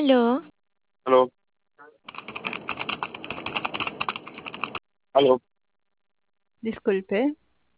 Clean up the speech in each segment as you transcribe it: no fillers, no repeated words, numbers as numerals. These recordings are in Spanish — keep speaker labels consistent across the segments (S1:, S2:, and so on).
S1: Aló,
S2: Aló, aló,
S1: disculpe,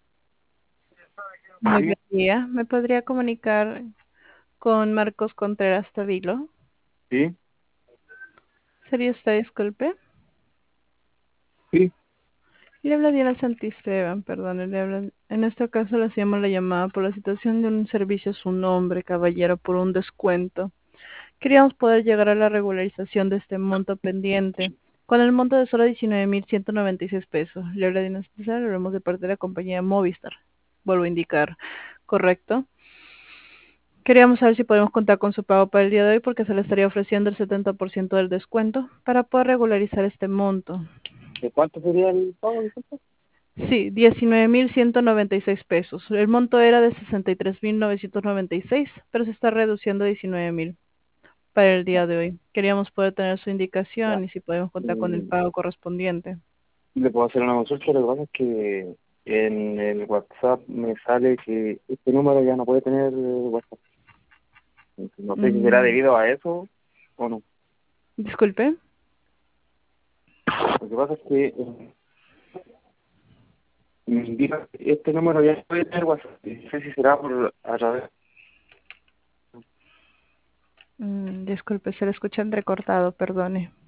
S1: muy
S2: sí,
S1: buen día. ¿Me podría comunicar con Marcos Contreras Tavilo?
S2: sí,
S1: ¿Sería usted, disculpe?
S2: sí,
S1: Le habla Diana Santisteban, perdón, le habla. En este caso le hacíamos la llamada por la situación de un servicio a su nombre, caballero, por un descuento. Queríamos poder llegar a la regularización de este monto pendiente, con el monto de solo 19.196 pesos. Le habla Diana Santisteban, le hablamos de parte de la compañía Movistar. Vuelvo a indicar, ¿correcto? Queríamos saber si podemos contar con su pago para el día de hoy porque se le estaría ofreciendo el 70% del descuento para poder regularizar este monto.
S2: ¿de cuánto sería el pago? Disculpa?
S1: Sí, 19.196 pesos. El monto era de 63.996, pero se está reduciendo a 19.000 para el
S2: Ya,
S1: día de hoy. Queríamos poder tener su
S2: ya.
S1: indicación y si podemos contar con el
S2: Mm,
S1: pago correspondiente.
S2: Le puedo hacer una consulta, lo que pasa es que en el WhatsApp me sale que este número ya no puede tener WhatsApp. No sé si será
S1: Mm,
S2: debido a eso o no.
S1: disculpe.
S2: Lo que pasa es que me indica que este número ya no puede tener WhatsApp. Y no sé si será por a través.
S1: Disculpe, se le escucha entrecortado, perdone.